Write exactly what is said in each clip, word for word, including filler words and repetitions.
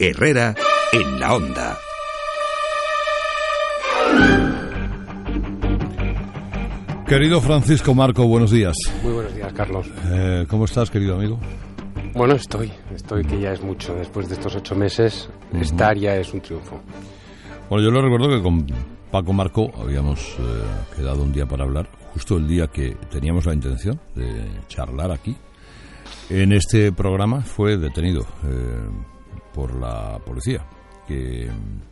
Herrera en la Onda. Querido Francisco Marco, buenos días. Muy buenos días, Carlos. Eh, ¿Cómo estás, querido amigo? Bueno, estoy, estoy que ya es mucho. Después de estos ocho meses, uh-huh. estar ya es un triunfo. Bueno, yo lo recuerdo que con Paco Marco habíamos eh, quedado un día para hablar, justo el día que teníamos la intención de charlar aquí. En este programa fue detenido eh, por la policía, que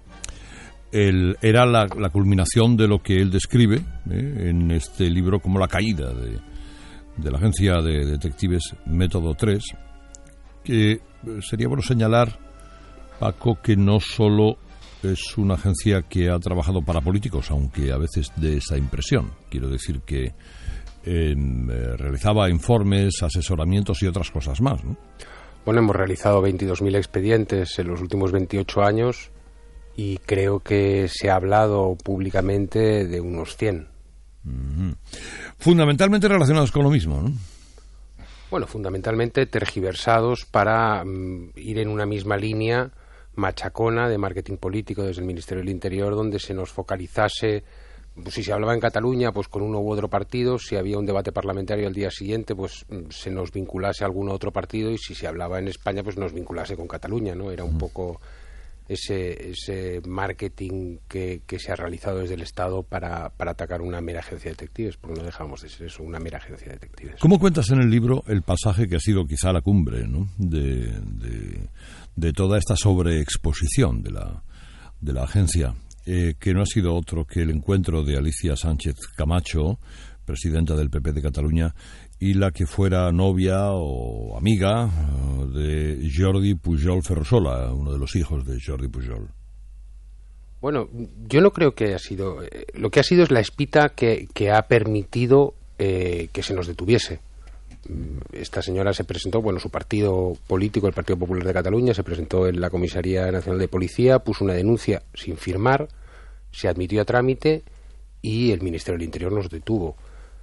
él, era la, la culminación de lo que él describe eh, en este libro como la caída de, de la agencia de detectives Método tres, que sería bueno señalar, Paco, que no solo es una agencia que ha trabajado para políticos, aunque a veces dé esa impresión. Quiero decir que eh, realizaba informes, asesoramientos y otras cosas más, ¿no? Bueno, hemos realizado veintidós mil expedientes en los últimos veintiocho años y creo que se ha hablado públicamente de unos cien. Uh-huh. Fundamentalmente relacionados con lo mismo, ¿no? Bueno, fundamentalmente tergiversados para um, ir en una misma línea machacona de marketing político desde el Ministerio del Interior, donde se nos focalizase, pues si se hablaba en Cataluña, pues con uno u otro partido; si había un debate parlamentario al día siguiente, pues se nos vinculase a algún otro partido; y si se hablaba en España, pues nos vinculase con Cataluña, ¿no? Era un poco ese ese marketing que, que se ha realizado desde el Estado para, para atacar una mera agencia de detectives, porque no dejamos de ser eso, una mera agencia de detectives. ¿Cómo cuentas en el libro el pasaje que ha sido quizá la cumbre, ¿no?, de, de, de toda esta sobreexposición de la, de la agencia, eh, que no ha sido otro que el encuentro de Alicia Sánchez Camacho, presidenta del P P de Cataluña, y la que fuera novia o amiga de Jordi Pujol Ferrusola, uno de los hijos de Jordi Pujol? Bueno, yo no creo que haya sido... Eh, lo que ha sido es la espita que, que ha permitido eh, que se nos detuviese. Esta señora se presentó, bueno, su partido político, el Partido Popular de Cataluña, se presentó en la Comisaría Nacional de Policía, puso una denuncia sin firmar, se admitió a trámite y el Ministerio del Interior nos detuvo.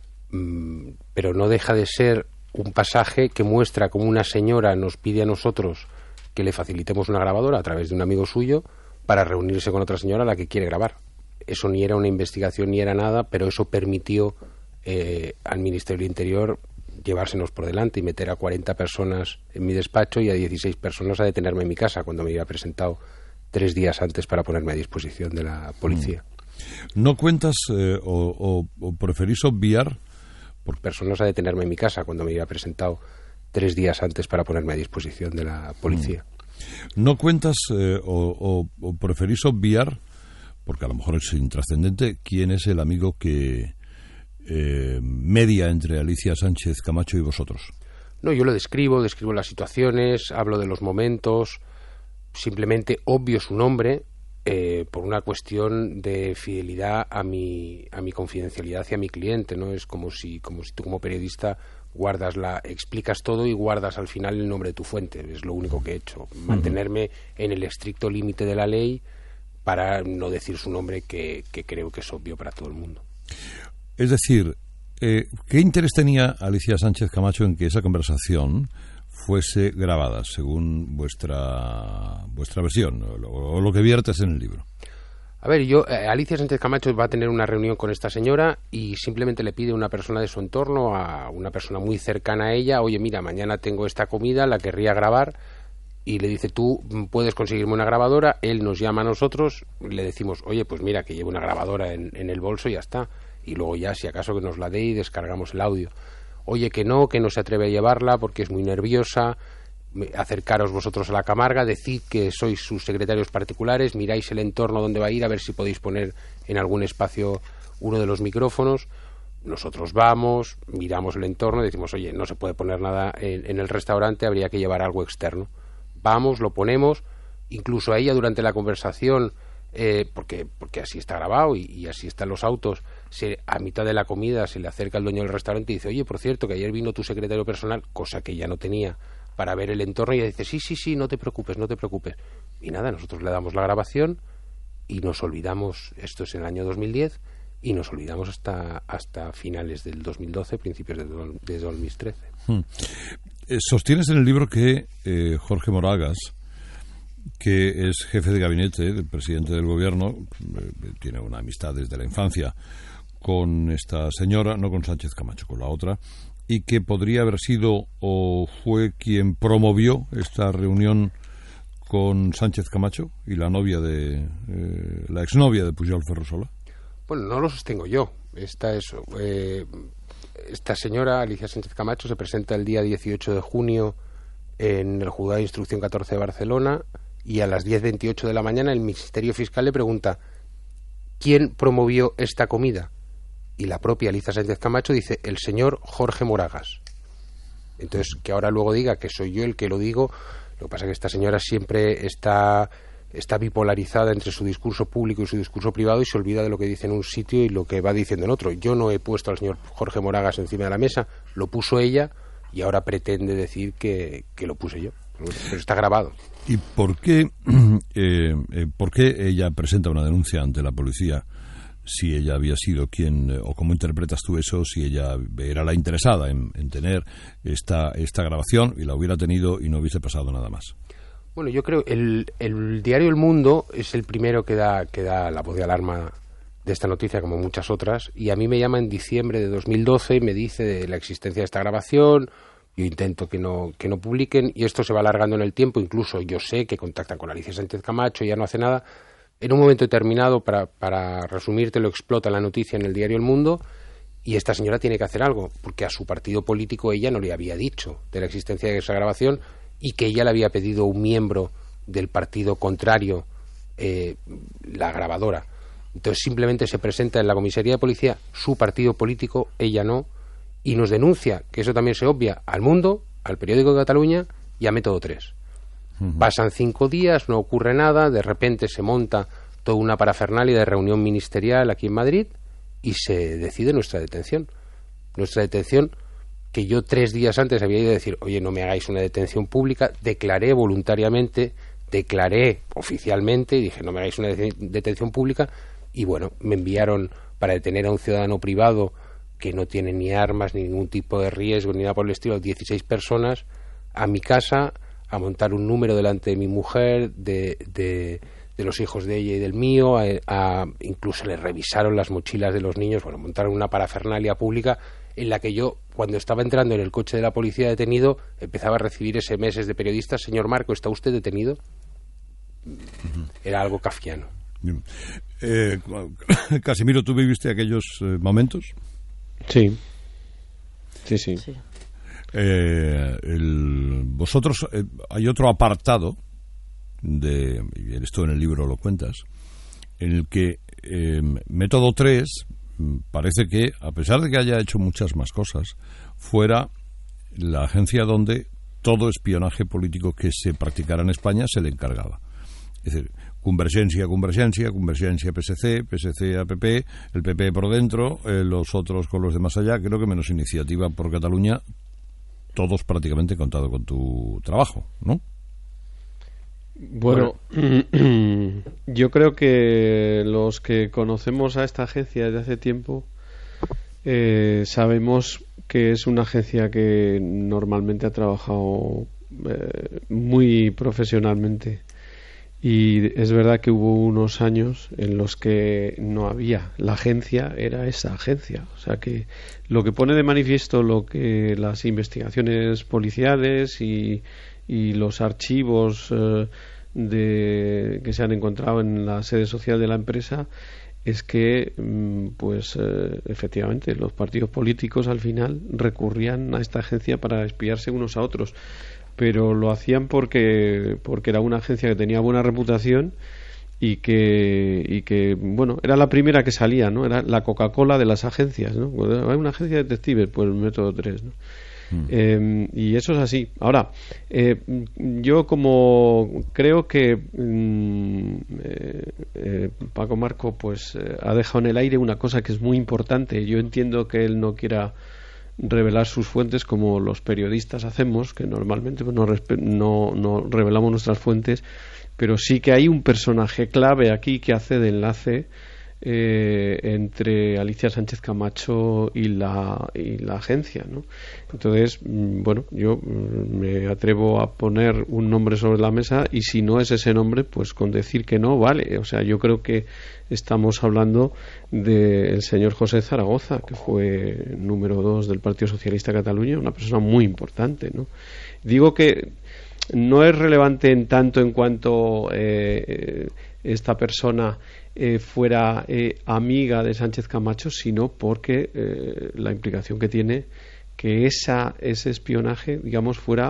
Pero no deja de ser un pasaje que muestra cómo una señora nos pide a nosotros que le facilitemos una grabadora a través de un amigo suyo para reunirse con otra señora a la que quiere grabar. Eso ni era una investigación ni era nada, pero eso permitió eh, al Ministerio del Interior llevársenos por delante y meter a cuarenta personas en mi despacho y a dieciséis personas a detenerme en mi casa cuando me había presentado tres días antes para ponerme a disposición de la policía. ¿No cuentas eh, o, o, o preferís obviar? Por personas a detenerme en mi casa cuando me había presentado tres días antes para ponerme a disposición de la policía. ¿No cuentas eh, o, o, o preferís obviar, porque a lo mejor es intrascendente, quién es el amigo que eh, media entre Alicia Sánchez Camacho y vosotros? No, yo lo describo, describo las situaciones, hablo de los momentos, simplemente obvio su nombre eh, por una cuestión de fidelidad a mi a mi confidencialidad hacia mi cliente, ¿no? Es como si como si tú como periodista guardas la explicas todo y guardas al final el nombre de tu fuente. Es lo único que he hecho, mantenerme uh-huh. en el estricto límite de la ley para no decir su nombre, que, que creo que es obvio para todo el mundo. Es decir, eh, ¿qué interés tenía Alicia Sánchez Camacho en que esa conversación fuese grabada, según vuestra vuestra versión, o lo, o lo que viertes en el libro? A ver, yo, eh, Alicia Sánchez Camacho va a tener una reunión con esta señora y simplemente le pide a una persona de su entorno, a una persona muy cercana a ella: oye, mira, mañana tengo esta comida, la querría grabar. Y le dice: tú puedes conseguirme una grabadora. Él nos llama a nosotros, le decimos: oye, pues mira, que llevo una grabadora en, en el bolso y ya está. Y luego ya, si acaso, que nos la dé y descargamos el audio. Oye, que no, que no se atreve a llevarla porque es muy nerviosa. Acercaros vosotros a la Camarga, decid que sois sus secretarios particulares, miráis el entorno donde va a ir, a ver si podéis poner en algún espacio uno de los micrófonos. Nosotros vamos, miramos el entorno y decimos: oye, no se puede poner nada en, en el restaurante, habría que llevar algo externo. Vamos, lo ponemos, incluso a ella durante la conversación, eh, porque porque así está grabado y, y así están los autos, se, a mitad de la comida se le acerca el dueño del restaurante y dice: oye, por cierto, que ayer vino tu secretario personal, cosa que ella no tenía, para ver el entorno, y ella dice: sí, sí, sí, no te preocupes, no te preocupes. Y nada, nosotros le damos la grabación y nos olvidamos, esto es en el año dos mil diez, y nos olvidamos hasta hasta finales del dos mil doce, principios de, do, de dos mil trece. Hmm. Eh, sostienes en el libro que eh, Jorge Moragas que es jefe de gabinete del presidente del gobierno, eh, tiene una amistad desde la infancia con esta señora, no con Sánchez Camacho, con la otra, y que podría haber sido o fue quien promovió esta reunión con Sánchez Camacho y la novia de eh, la exnovia de Pujol Ferrusola. Bueno, no lo sostengo yo. Esta es eh, esta señora Alicia Sánchez Camacho se presenta el día dieciocho de junio en el Juzgado de Instrucción catorce de Barcelona, y a las diez veintiocho de la mañana el Ministerio Fiscal le pregunta ¿quién promovió esta comida? Y la propia Alicia Sánchez Camacho dice el señor Jorge Moragas. Entonces, que ahora luego diga que soy yo el que lo digo. Lo que pasa es que esta señora siempre está, está bipolarizada entre su discurso público y su discurso privado, y se olvida de lo que dice en un sitio y lo que va diciendo en otro. Yo no he puesto al señor Jorge Moragas encima de la mesa, lo puso ella, y ahora pretende decir que, que lo puse yo. Pero está grabado. ¿Y por qué, eh, eh, por qué ella presenta una denuncia ante la policía? Si ella había sido quien, o cómo interpretas tú eso, si ella era la interesada en, en tener esta esta grabación y la hubiera tenido y no hubiese pasado nada más. Bueno, yo creo el el diario El Mundo es el primero que da que da la voz de alarma de esta noticia, como muchas otras, y a mí me llama en diciembre de dos mil doce y me dice de la existencia de esta grabación. Yo intento que no que no publiquen, y esto se va alargando en el tiempo. Incluso yo sé que contactan con Alicia Sánchez Camacho y ya no hace nada. En un momento determinado, para, para resumirte, lo explota la noticia en el diario El Mundo, y esta señora tiene que hacer algo, porque a su partido político ella no le había dicho de la existencia de esa grabación, y que ella le había pedido a un miembro del partido contrario eh, la grabadora. Entonces simplemente se presenta en la comisaría de policía su partido político, ella no, y nos denuncia, que eso también se obvia, al Mundo, al Periódico de Cataluña y a Método tres. Pasan cinco días, no ocurre nada, de repente se monta toda una parafernalia de reunión ministerial aquí en Madrid y se decide nuestra detención. Nuestra detención, que yo tres días antes había ido a decir, oye, no me hagáis una detención pública, declaré voluntariamente, declaré oficialmente y dije, no me hagáis una detención pública, y bueno, me enviaron para detener a un ciudadano privado que no tiene ni armas, ni ningún tipo de riesgo, ni nada por el estilo, dieciséis personas, a mi casa, a montar un número delante de mi mujer, de, de, de los hijos de ella y del mío, a, a, incluso le revisaron las mochilas de los niños, bueno, montaron una parafernalia pública en la que yo, cuando estaba entrando en el coche de la policía detenido, empezaba a recibir ese eme ese de periodistas, señor Marco, ¿está usted detenido? Era algo kafkiano. Eh, Casimiro, ¿tú viviste aquellos eh, momentos? Sí, sí, sí. sí. Eh, el, vosotros, eh, hay otro apartado, de, y esto en el libro lo cuentas, en el que eh, Método tres parece que, a pesar de que haya hecho muchas más cosas, fuera la agencia donde todo espionaje político que se practicara en España se le encargaba. Es decir, Convergencia, Convergencia, Convergencia P S C, P S C a P P, el P P por dentro, eh, los otros con los de más allá, creo que menos Iniciativa por Cataluña, todos prácticamente contado con tu trabajo, ¿no? Bueno, bueno, yo creo que los que conocemos a esta agencia desde hace tiempo eh, sabemos que es una agencia que normalmente ha trabajado eh, muy profesionalmente, y es verdad que hubo unos años en los que no había, la agencia era esa agencia, o sea que lo que pone de manifiesto lo que las investigaciones policiales y, y los archivos eh, de, que se han encontrado en la sede social de la empresa es que pues eh, efectivamente los partidos políticos al final recurrían a esta agencia para espiarse unos a otros, pero lo hacían porque porque era una agencia que tenía buena reputación y que y que bueno, era la primera que salía, ¿no? Era la Coca-Cola de las agencias, ¿no? Hay una agencia de detectives, pues el Método tres, ¿no? Mm. Eh, y eso es así. Ahora, eh, yo como creo que mm, eh, eh, Paco Marco pues eh, ha dejado en el aire una cosa que es muy importante. Yo entiendo que él no quiera revelar sus fuentes como los periodistas hacemos, que normalmente pues, no, no, no revelamos nuestras fuentes, pero sí que hay un personaje clave aquí que hace de enlace eh, entre Alicia Sánchez Camacho y la, y la agencia, ¿no? Entonces, bueno, yo me atrevo a poner un nombre sobre la mesa y si no es ese nombre, pues con decir que no, vale. O sea, yo creo que estamos hablando del señor José Zaragoza, que fue número dos del Partido Socialista de Cataluña, una persona muy importante, ¿no? Digo que no es relevante en tanto en cuanto eh, esta persona eh, fuera eh, amiga de Sánchez Camacho, sino porque eh, la implicación que tiene que esa, ese espionaje, digamos, fuera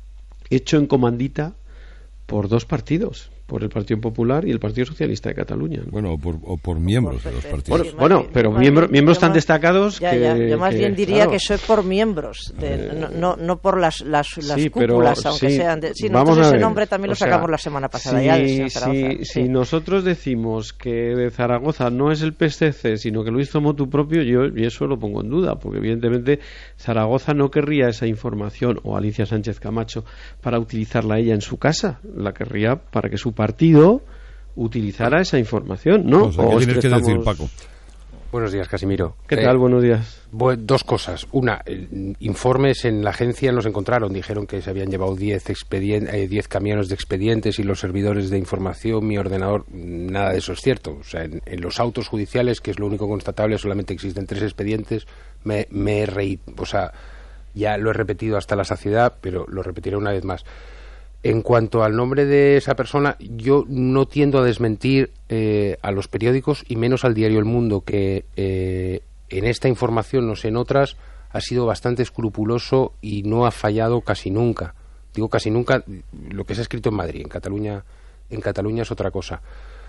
hecho en comandita por dos partidos, por el Partido Popular y el Partido Socialista de Cataluña, ¿no? Bueno, o por, o por miembros de los partidos. Bueno, bueno pero miembros, miembros tan destacados ya, que... Ya, yo más que, bien diría claro, que soy por miembros, de, eh, no, no, no por las, las, las sí, cúpulas, pero, aunque sí, sean de... Sí, vamos nosotros a ver, ese nombre también lo sacamos sea, la semana pasada. Si, ya de Zaragoza, si, sí. si nosotros decimos que de Zaragoza no es el P S C, sino que lo hizo motu propio, yo y eso lo pongo en duda, porque evidentemente Zaragoza no querría esa información, o Alicia Sánchez Camacho, para utilizarla ella en su casa, la querría para que su partido utilizara esa información, ¿no? O sea, ¿qué o tienes es que que estamos... decir, Paco? Buenos días, Casimiro. ¿Qué Eh, tal? Buenos días. Bu- dos cosas. Una, el- informes en la agencia nos encontraron. Dijeron que se habían llevado diez expedien- eh, diez camiones de expedientes y los servidores de información, mi ordenador. Nada de eso es cierto. O sea, en, en los autos judiciales, que es lo único constatable, solamente existen tres expedientes. Me, me he reído. O sea, ya lo he repetido hasta la saciedad, pero lo repetiré una vez más. En cuanto al nombre de esa persona, yo no tiendo a desmentir eh, a los periódicos y menos al diario El Mundo, que eh, en esta información, no sé, en otras, ha sido bastante escrupuloso y no ha fallado casi nunca. Digo casi nunca, lo que se ha escrito en Madrid, en Cataluña, en Cataluña es otra cosa.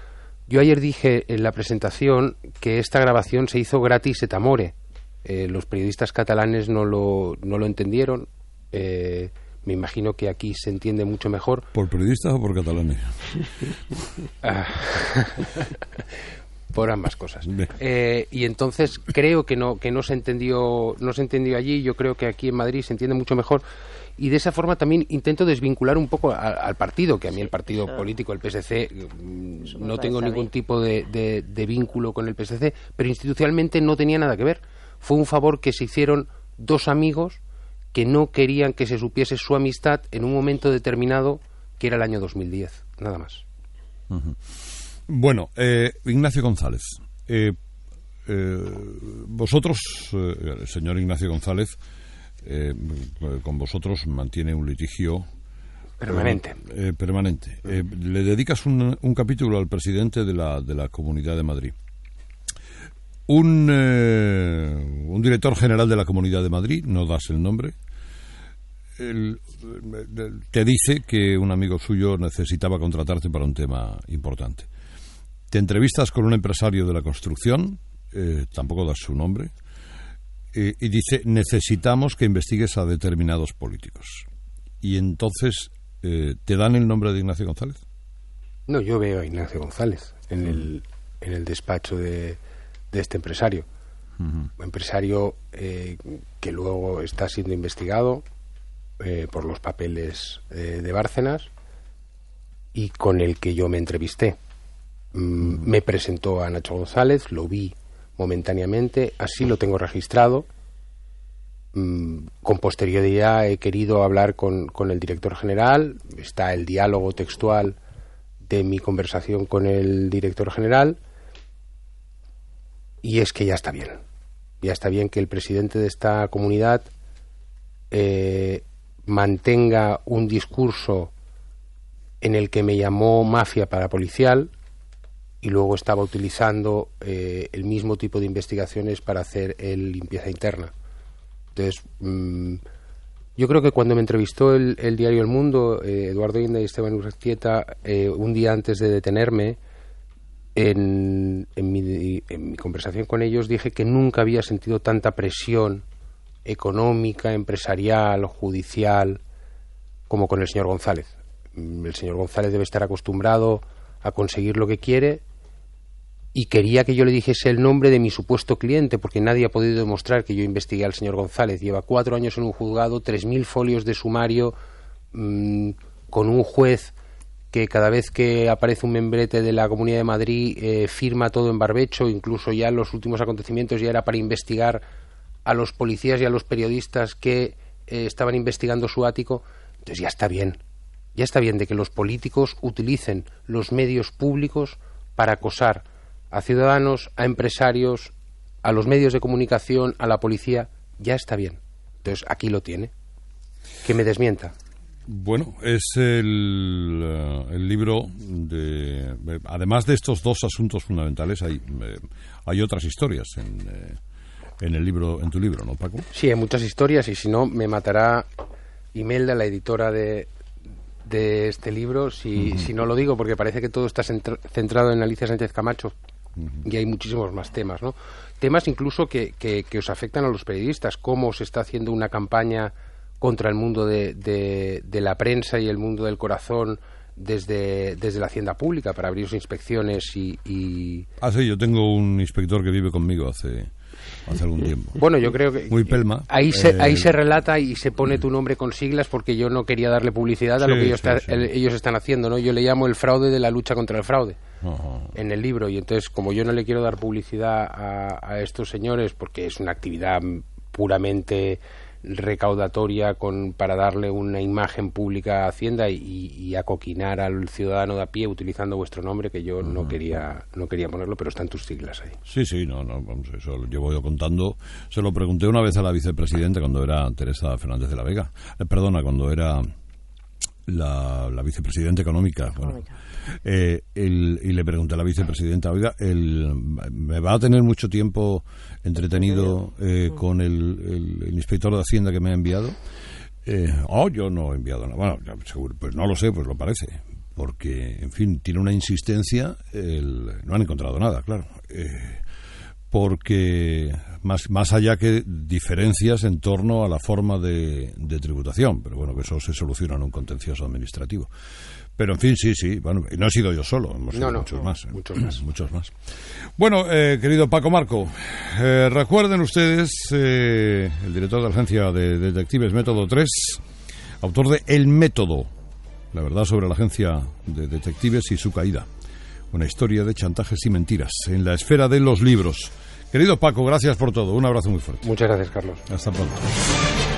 Yo ayer dije en la presentación que esta grabación se hizo gratis et amore. Eh, los periodistas catalanes no lo, no lo entendieron. Eh, Me imagino que aquí se entiende mucho mejor. ¿Por periodistas o por catalanes? Ah, por ambas cosas. Eh, y entonces creo que no que no se entendió no se entendió allí. Yo creo que aquí en Madrid se entiende mucho mejor. Y de esa forma también intento desvincular un poco a, al partido, que a mí el partido político, el P S C, no tengo ningún tipo de, de, de vínculo con el P S C, pero institucionalmente no tenía nada que ver. Fue un favor que se hicieron dos amigos que no querían que se supiese su amistad en un momento determinado, que era el año dos mil diez, nada más. Uh-huh. Bueno, eh, Ignacio González, eh, eh, vosotros, eh, el señor Ignacio González, eh, con vosotros mantiene un litigio permanente. Eh, eh, permanente. Eh, le dedicas un, un capítulo al presidente de la, de la Comunidad de Madrid. Un, eh, un director general de la Comunidad de Madrid, no das el nombre, el, te dice que un amigo suyo necesitaba contratarte para un tema importante. Te entrevistas con un empresario de la construcción, eh, tampoco das su nombre, eh, y dice, necesitamos que investigues a determinados políticos. Y entonces, eh, ¿te dan el nombre de Ignacio González? No, yo veo a Ignacio González en el, en el despacho de... de este empresario, uh-huh. empresario eh, que luego está siendo investigado eh, por los papeles eh, de Bárcenas y con el que yo me entrevisté. Mm, uh-huh. Me presentó a Nacho González, lo vi momentáneamente, así lo tengo registrado. Mm, con posterioridad he querido hablar con, con el director general, está el diálogo textual de mi conversación con el director general. Y es que ya está bien. Ya está bien que el presidente de esta comunidad eh, mantenga un discurso en el que me llamó mafia parapolicial y luego estaba utilizando eh, el mismo tipo de investigaciones para hacer el limpieza interna. Entonces, mmm, yo creo que cuando me entrevistó el, el diario El Mundo, eh, Eduardo Inda y Esteban Urrestieta, eh, un día antes de detenerme, En, en, mi, en mi conversación con ellos dije que nunca había sentido tanta presión económica, empresarial, judicial como con el señor González. El señor González debe estar acostumbrado a conseguir lo que quiere y quería que yo le dijese el nombre de mi supuesto cliente porque nadie ha podido demostrar que yo investigué al señor González. Lleva cuatro años en un juzgado, tres mil folios de sumario, mmm, con un juez que cada vez que aparece un membrete de la Comunidad de Madrid eh, firma todo en barbecho, incluso ya en los últimos acontecimientos ya era para investigar a los policías y a los periodistas que eh, estaban investigando su ático. Entonces ya está bien, ya está bien de que los políticos utilicen los medios públicos para acosar a ciudadanos, a empresarios, a los medios de comunicación, a la policía. Ya está bien. Entonces aquí lo tiene. Que me desmienta. Bueno, es el, uh, el libro de... Además de estos dos asuntos fundamentales, hay, eh, hay otras historias en, eh, en el libro, en tu libro, ¿no, Paco? Sí, hay muchas historias y si no, me matará Imelda, la editora de, de este libro, si, uh-huh. si no lo digo, porque parece que todo está centrado en Alicia Sánchez Camacho uh-huh. y hay muchísimos más temas, ¿no? Temas incluso que, que, que os afectan a los periodistas, cómo se está haciendo una campaña contra el mundo de, de, de la prensa y el mundo del corazón desde, desde la hacienda pública para abrir inspecciones y, y... Ah, sí, yo tengo un inspector que vive conmigo hace, hace algún tiempo. Bueno, yo creo que... Muy pelma. Ahí se, eh... ahí se relata y se pone tu nombre con siglas porque yo no quería darle publicidad a sí, lo que ellos, sí, está, sí. El, ellos están haciendo, ¿no? Yo le llamo el fraude de la lucha contra el fraude uh-huh. en el libro y entonces como yo no le quiero dar publicidad a, a estos señores porque es una actividad puramente recaudatoria con para darle una imagen pública a Hacienda y, y acoquinar al ciudadano de a pie utilizando vuestro nombre, que yo uh-huh. no quería no quería ponerlo, pero están tus siglas ahí. Sí, sí, no, no, vamos, eso lo llevo yo contando. Se lo pregunté una vez a la vicepresidenta cuando era Teresa Fernández de la Vega. Eh, perdona, cuando era la, la vicepresidenta económica. Bueno, eh, el, y le pregunté a la vicepresidenta, oiga, el, ¿me va a tener mucho tiempo entretenido eh, con el, el, el inspector de Hacienda que me ha enviado? Eh, oh, yo no he enviado nada. Bueno, seguro, pues no lo sé, pues lo parece. Porque, en fin, tiene una insistencia. El, no han encontrado nada, claro. Eh, porque más, más allá que diferencias en torno a la forma de, de tributación, pero bueno, que eso se soluciona en un contencioso administrativo. Pero en fin, sí, sí, bueno, y no he sido yo solo, hemos sido no, no, muchos no, más. ¿eh? Muchos más. Muchos más. Bueno, eh, querido Paco Marco, eh, recuerden ustedes, eh, el director de la agencia de detectives Método tres, autor de El Método, la verdad sobre la agencia de detectives y su caída. Una historia de chantajes y mentiras en la esfera de los libros. Querido Paco, gracias por todo. Un abrazo muy fuerte. Muchas gracias, Carlos. Hasta pronto.